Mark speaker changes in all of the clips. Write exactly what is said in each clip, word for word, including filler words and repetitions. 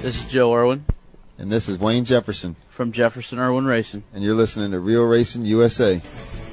Speaker 1: This is Joe Irwin.
Speaker 2: And this is Wayne Jefferson.
Speaker 1: From Jefferson Irwin Racing.
Speaker 2: And you're listening to Real Racing U S A.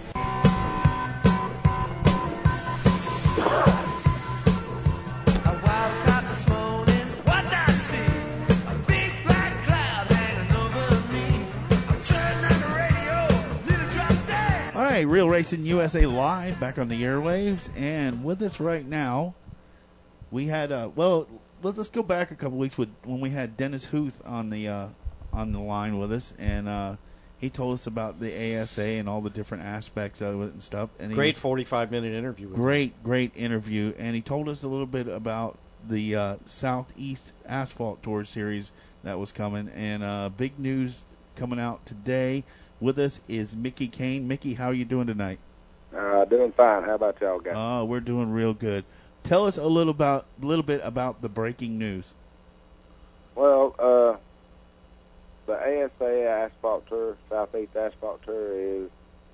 Speaker 3: Real Racing U S A Live back on the airwaves, and with us right now we had uh well let's go back a couple weeks with when we had Dennis Huth on the uh on the line with us, and uh he told us about the A S A and all the different aspects of it and stuff. And
Speaker 4: great forty-five minute interview with
Speaker 3: great
Speaker 4: him.
Speaker 3: great interview, and he told us a little bit about the uh Southeast Asphalt Tour series that was coming, and uh big news coming out today. With us is Mickey Kane. Mickey, how are you doing tonight?
Speaker 5: Uh, doing fine. How about y'all guys?
Speaker 3: Oh, we're doing real good. Tell us a little about, little bit about the breaking news.
Speaker 5: Well, uh, the A S A Asphalt Tour, Southeast Asphalt Tour, is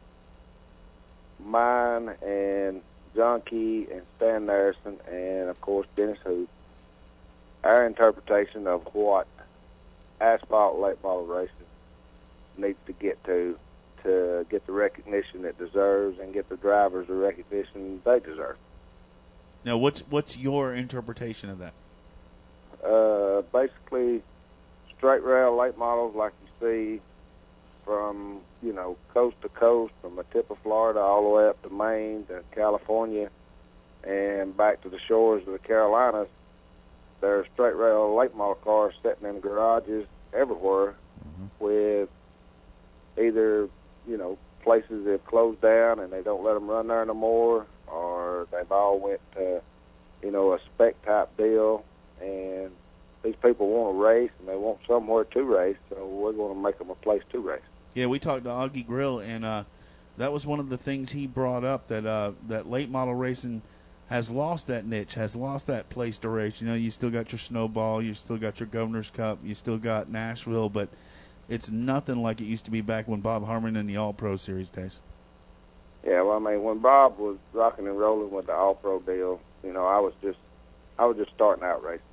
Speaker 5: mine and John Key and Stan Narrison and, of course, Dennis Huth. Our interpretation of what asphalt late model racing needs to get to to get the recognition it deserves and get the drivers the recognition they deserve.
Speaker 3: Now, what's what's your interpretation of that?
Speaker 5: Uh, basically, straight rail late models like you see from, you know, coast to coast, from the tip of Florida all the way up to Maine to California and back to the shores of the Carolinas. There are straight rail late model cars sitting in garages everywhere mm-hmm. with either, you know, places that have closed down and they don't let them run there no more, or they've all went to, you know, a spec type deal, and these people want to race and they want somewhere to race, so we're going to make them a place to race.
Speaker 3: Yeah, we talked to Augie Grill, and uh, that was one of the things he brought up, that uh, that late model racing has lost that niche, has lost that place to race. You know, you still got your Snowball, you still got your Governor's Cup, you still got Nashville, but it's nothing like it used to be back when Bob Harmon and the All-Pro Series days.
Speaker 5: Yeah, well, I mean, when Bob was rocking and rolling with the All-Pro deal, you know, I was just, I was just starting out racing,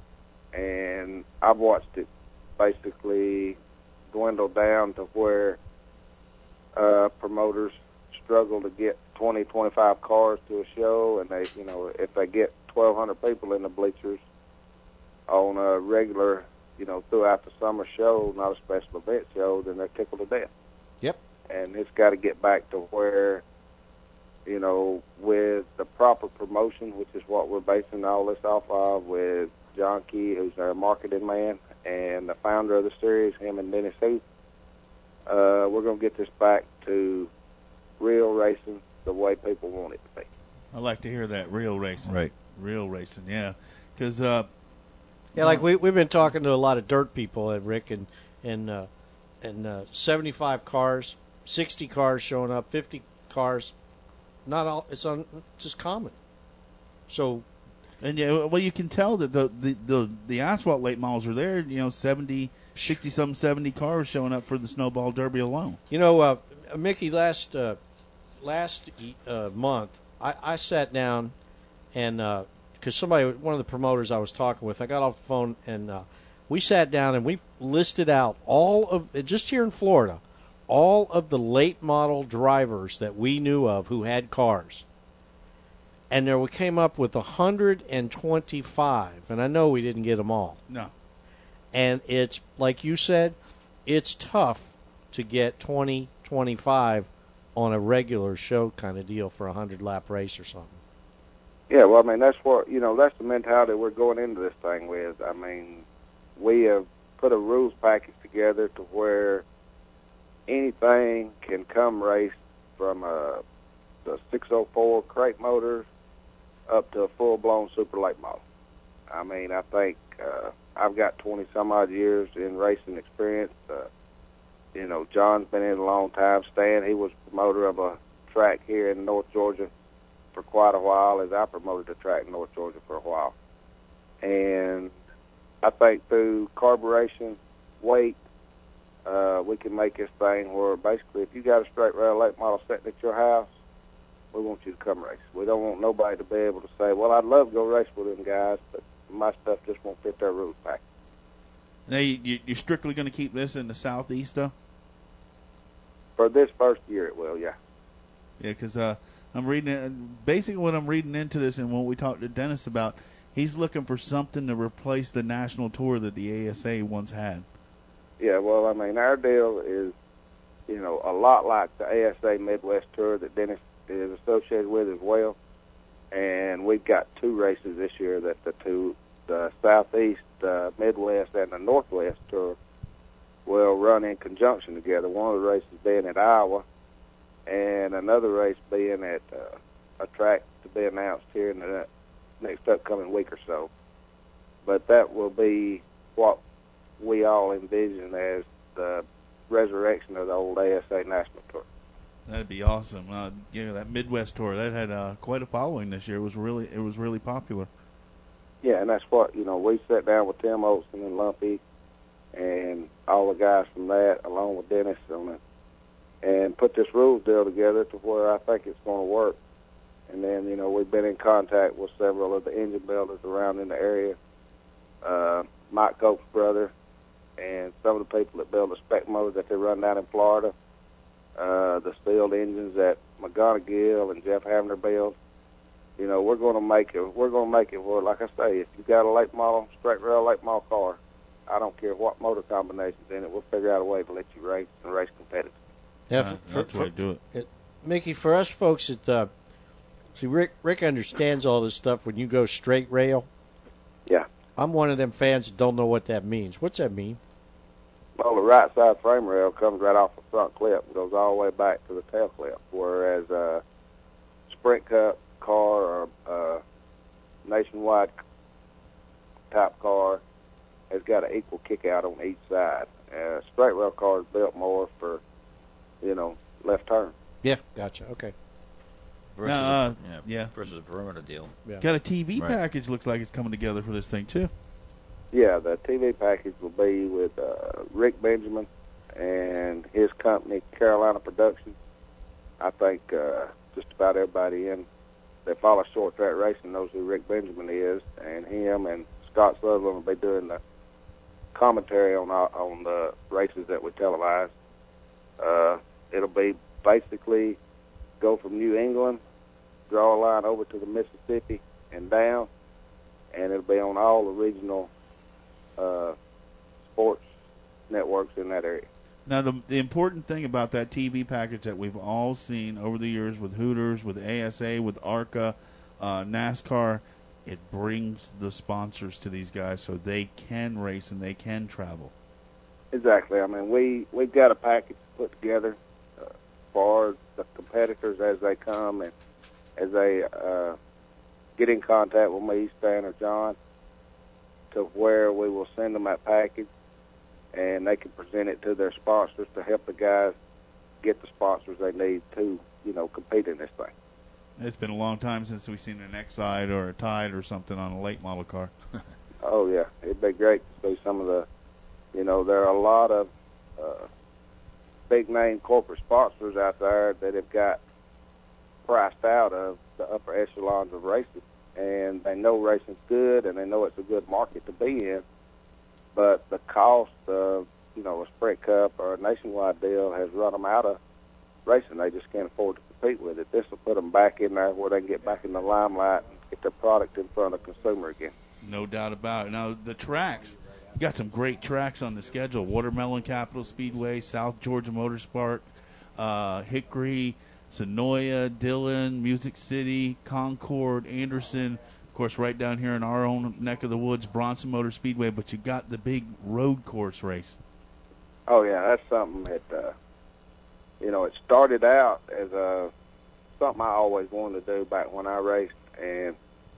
Speaker 5: and I've watched it basically dwindle down to where uh, promoters struggle to get twenty, twenty-five cars to a show, and they, you know, if they get twelve hundred people in the bleachers on a regular, you know, throughout the summer show, not a special event show, then they're tickled to death.
Speaker 4: Yep.
Speaker 5: And it's got to get back to where, you know, with the proper promotion, which is what we're basing all this off of, with John Key, who's our marketing man, and the founder of the series, him and Dennis Huth, uh, we're going to get this back to real racing the way people want it to be.
Speaker 3: I like to hear that, real racing.
Speaker 2: Right.
Speaker 3: Real racing, yeah. Because, uh,
Speaker 4: Yeah, like we we've been talking to a lot of dirt people at Rick, and and uh, and uh, seventy-five cars, sixty cars showing up, fifty cars, not all. It's on just common. So,
Speaker 3: and yeah, well, you can tell that the the the, the asphalt late models are there. You know, seventy, sixty some seventy cars showing up for the Snowball Derby alone.
Speaker 4: You know, uh, Mickey, last uh, last uh, month, I, I sat down and. Uh, Because somebody, one of the promoters I was talking with, I got off the phone and uh, we sat down and we listed out all of, just here in Florida, all of the late model drivers that we knew of who had cars. And there we came up with one hundred twenty-five, and I know we didn't get them all.
Speaker 3: No.
Speaker 4: And it's, like you said, it's tough to get twenty, twenty-five on a regular show kind of deal for a hundred-lap race or something.
Speaker 5: Yeah, well, I mean, that's what, you know, that's the mentality we're going into this thing with. I mean, we have put a rules package together to where anything can come race from a, the six oh four crate motor up to a full-blown super late model. I mean, I think uh, I've got twenty-some-odd years in racing experience. Uh, you know, John's been in a long time. Stan, he was promoter of a track here in North Georgia for quite a while, as I promoted the track in North Georgia for a while. And I think through carburation, weight, uh, we can make this thing where basically if you got a straight rail late model sitting at your house, we want you to come race. We don't want nobody to be able to say, well, I'd love to go race with them guys, but my stuff just won't fit their rules pack.
Speaker 3: Now, you, you- you're strictly going to keep this in the southeast, though?
Speaker 5: For this first year, it will, yeah.
Speaker 3: Yeah, because uh, I'm reading it. Basically, what I'm reading into this and what we talked to Dennis about, he's looking for something to replace the national tour that the A S A once had.
Speaker 5: Yeah, well, I mean, our deal is, you know, a lot like the A S A Midwest Tour that Dennis is associated with as well. And we've got two races this year that the two, the Southeast, uh, Midwest, and the Northwest Tour will run in conjunction together. One of the races being at Iowa, and another race being at uh, a track to be announced here in the next upcoming week or so. But that will be what we all envision as the resurrection of the old A S A National Tour.
Speaker 3: That'd be awesome. Uh, you know, that Midwest tour that had uh, quite a following this year. It was really, it was really popular.
Speaker 5: Yeah, and that's what, you know, we sat down with Tim Olson and Lumpy and all the guys from that, along with Dennis on it, and put this rules deal together to where I think it's going to work. And then, you know, we've been in contact with several of the engine builders around in the area, uh, Mike Cope's brother, and some of the people that build the spec motors that they run down in Florida, uh, the sealed engines that McGonigal and Jeff Havner build. You know, we're going to make it. We're going to make it. Well, like I say, if you've got a late model, straight rail late model car, I don't care what motor combinations in it. We'll figure out a way to let you race and race competitive.
Speaker 4: Yeah,
Speaker 3: Uh,
Speaker 4: for,
Speaker 3: that's
Speaker 4: for,
Speaker 3: the way to do it.
Speaker 4: Mickey, for us folks that uh, see, Rick Rick understands all this stuff. When you go straight rail,
Speaker 5: Yeah.
Speaker 4: I'm one of them fans that don't know what that means. What's that mean?
Speaker 5: Well, the right side frame rail comes right off the front clip and goes all the way back to the tail clip, whereas a Sprint Cup car or a nationwide type car has got an equal kick out on each side. Uh, straight rail car is built more for, you know, left turn.
Speaker 4: Yeah, gotcha. Okay.
Speaker 1: Versus,
Speaker 3: Uh,
Speaker 1: a, yeah,
Speaker 3: yeah.
Speaker 1: versus a perimeter deal.
Speaker 4: Yeah.
Speaker 3: Got a T V
Speaker 1: Right.
Speaker 3: package. Looks like it's coming together for this thing too.
Speaker 5: Yeah, the T V package will be with uh, Rick Benjamin and his company, Carolina Productions. I think uh, just about everybody in that follows short track racing knows who Rick Benjamin is, and him and Scott Sutherland will be doing the commentary on our, on the races that we televise. Uh, it'll be basically go from New England, draw a line over to the Mississippi and down, and it'll be on all the regional uh, sports networks in that area.
Speaker 3: Now, the the important thing about that T V package that we've all seen over the years with Hooters, with A S A, with ARCA, uh, NASCAR, it brings the sponsors to these guys so they can race and they can travel.
Speaker 5: Exactly. I mean, we, we've got a package put together uh, for the competitors as they come and as they uh, get in contact with me, Stan, or John, to where we will send them that package and they can present it to their sponsors to help the guys get the sponsors they need to, you know, compete in this thing.
Speaker 3: It's been a long time since we've seen an Excite or a Tide or something on a late model car.
Speaker 5: Oh, yeah. It'd be great to see some of the, you know, there are a lot of uh, big-name corporate sponsors out there that have got priced out of the upper echelons of racing, and they know racing's good, and they know it's a good market to be in, but the cost of, you know, a Sprint Cup or a nationwide deal has run them out of racing. They just can't afford to compete with it. This will put them back in there where they can get back in the limelight and get their product in front of the consumer again.
Speaker 3: No doubt about it. Now, the tracks, you got some great tracks on the schedule. Watermelon Capital Speedway, South Georgia Motorsport, uh, Hickory, Sonoya, Dillon, Music City, Concord, Anderson. Of course, right down here in our own neck of the woods, Bronson Motor Speedway. But you got the big road course race.
Speaker 5: Oh, yeah, that's something that, uh, you know, it started out as a, something I always wanted to do back when I raced, and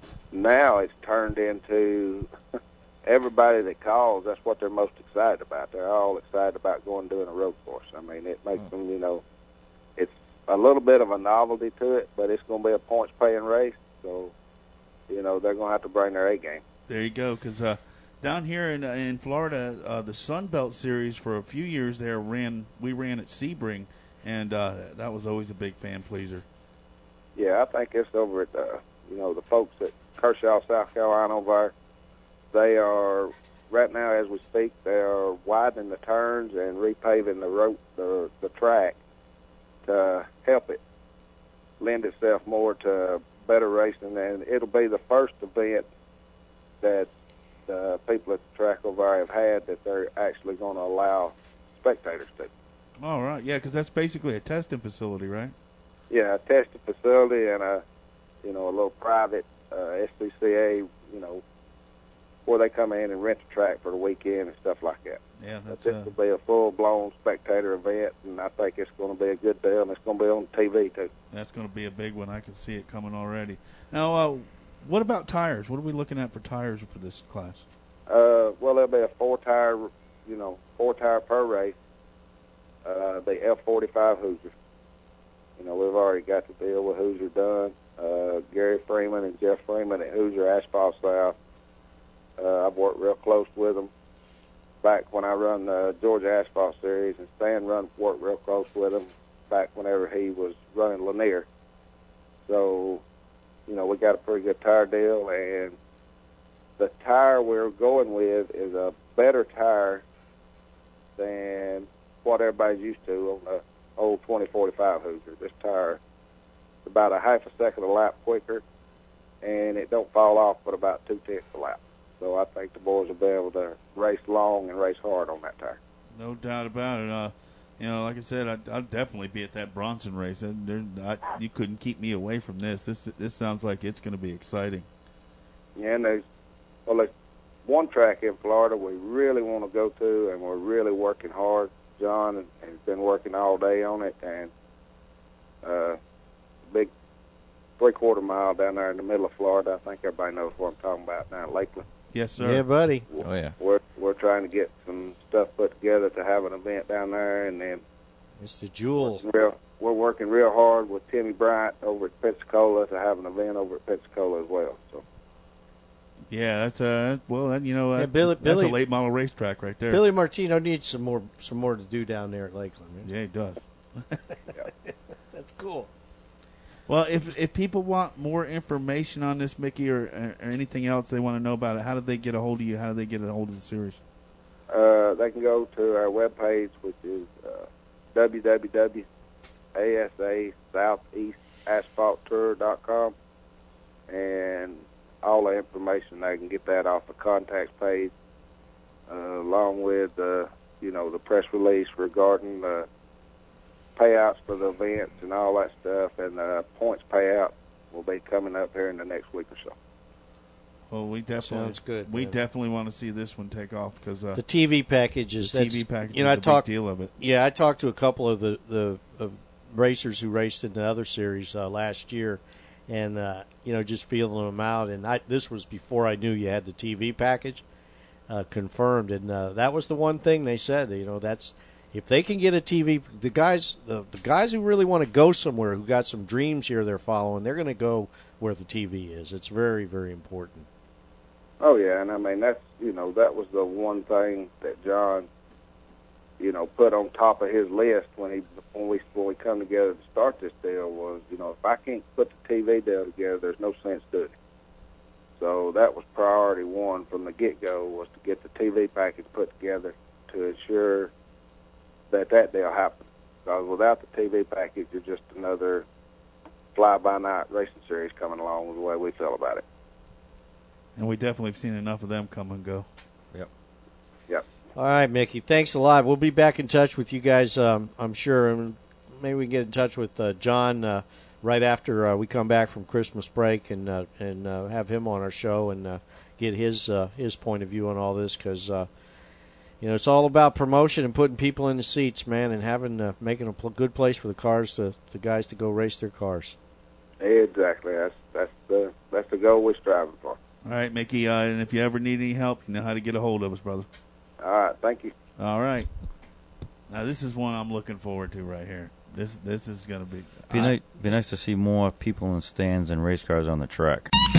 Speaker 5: now it's turned into everybody that calls, that's what they're most excited about. They're all excited about going and doing a road course. I mean, it makes mm. them, you know, it's a little bit of a novelty to it, but it's going to be a points-paying race, so, you know, they're going to have to bring their A game.
Speaker 3: There you go, because uh, down here in uh, in Florida, uh, the Sun Belt Series for a few years there ran. We ran at Sebring, and uh, that was always a big fan pleaser.
Speaker 5: Yeah, I think it's over at the, you know, the folks at Kershaw, South Carolina over there. They are right now as we speak, they are widening the turns and repaving the road, the the track to help it lend itself more to better racing, and it'll be the first event that the people at the track over there have had that they're actually going to allow spectators to.
Speaker 3: All right, yeah, because that's basically a testing facility, right?
Speaker 5: Yeah, a testing facility and a, you know, a little private uh, S C C A, you know, where they come in and rent the track for the weekend and stuff like that.
Speaker 3: Yeah,
Speaker 5: But
Speaker 3: that's
Speaker 5: this
Speaker 3: uh,
Speaker 5: will be a full-blown spectator event, and I think it's going to be a good deal, and it's going to be on T V, too.
Speaker 3: that's going to be a big one. I can see it coming already. Now, uh, what about tires? What are we looking at for tires for this class?
Speaker 5: Uh, well, there'll be a four-tire, you know, four-tire per race. Uh, the F forty-five Hoosier. You know, we've already got the deal with Hoosier done. Uh, Gary Freeman and Jeff Freeman at Hoosier Asphalt South. Uh, I've worked real close with them back when I run the Georgia Asphalt Series, and Stan run worked real close with him back whenever he was running Lanier. So, you know, we got a pretty good tire deal, and the tire we're going with is a better tire than what everybody's used to on the old twenty forty-five Hoosier. This tire is about a half a second a lap quicker, and it don't fall off but about two-tenths a lap. So I think the boys will be able to race long and race hard on that tire.
Speaker 3: No doubt about it. Uh, you know, like I said, I'd, I'd definitely be at that Bronson race. And there, I, you couldn't keep me away from this. This this sounds like it's going to be exciting.
Speaker 5: Yeah, and there's, well, there's one track in Florida we really want to go to, and we're really working hard. John has been working all day on it, and uh, big three-quarter mile down there in the middle of Florida. I think everybody knows what I'm talking about down at Lakeland.
Speaker 3: Yes, sir.
Speaker 4: Yeah, buddy.
Speaker 1: Oh, yeah.
Speaker 5: We're we're trying to get some stuff put together to have an event down there, and then
Speaker 4: It's the jewel.
Speaker 5: real, we're working real hard with Timmy Bryant over at Pensacola to have an event over at Pensacola as well. So
Speaker 3: Yeah, that's uh, well, that, you know,
Speaker 4: Yeah,
Speaker 3: that,
Speaker 4: Billy-
Speaker 3: that's
Speaker 4: Billy-
Speaker 3: a late model racetrack right there.
Speaker 4: Billy Martino needs some more some more to do down there at Lakeland. Right?
Speaker 3: Yeah, he does.
Speaker 4: That's cool.
Speaker 3: Well, if if people want more information on this, Mickey, or, or anything else they want to know about it, how do they get a hold of you? How do they get a hold of the series?
Speaker 5: uh, they can go to our webpage, which is uh, w w w dot a s a southeast asphalt tour dot com, and all the information they can get that off the contacts page, uh, along with uh, you know the press release regarding the payouts for the events and all that stuff, and the points payout will be coming up here in the next week or so.
Speaker 3: Well, we definitely
Speaker 4: Sounds good,
Speaker 3: We
Speaker 4: man.
Speaker 3: definitely want to see this one take off because uh,
Speaker 4: The T V package is
Speaker 3: T
Speaker 4: that's,
Speaker 3: V package
Speaker 4: You know,
Speaker 3: is
Speaker 4: I
Speaker 3: a big
Speaker 4: talked.
Speaker 3: deal of it.
Speaker 4: Yeah, I talked to a couple of the the of racers who raced in the other series uh, last year, and uh, you know, just feeling them out. And I this was before I knew you had the T V package uh, confirmed, and uh, that was the one thing they said. You know, that's if they can get a T V, the guys the, the guys who really want to go somewhere, who got some dreams here they're following, they're going to go where the T V is. It's very very important.
Speaker 5: Oh yeah, and I mean that's you know that was the one thing that John, you know, put on top of his list when he when we when we come together to start this deal was you know if I can't put the T V deal together, there's no sense doing it. So that was priority one from the get go was to get the T V package put together to ensure that that deal happened. Because without the T V package, you're just another fly-by-night racing series coming along with the way we feel about it.
Speaker 3: And we definitely have seen enough of them come and go.
Speaker 5: Yep.
Speaker 4: All right, Mickey. Thanks a lot. We'll be back in touch with you guys, um, I'm sure. And maybe we can get in touch with uh, John uh, right after uh, we come back from Christmas break and uh, and uh, have him on our show and uh, get his uh, his point of view on all this because uh, you know it's all about promotion and putting people in the seats, man, and having uh, making a pl- good place for the cars to the guys to go race their cars.
Speaker 5: Exactly. That's that's the that's the goal we're striving for.
Speaker 3: All right, Mickey, uh, and if you ever need any help, you know how to get a hold of us, brother.
Speaker 5: All right. Thank you.
Speaker 3: All right. Now, this is one I'm looking forward to right here. This this is going to be...
Speaker 1: Be,
Speaker 3: I-
Speaker 1: ni- be nice to see more people in stands and race cars on the track.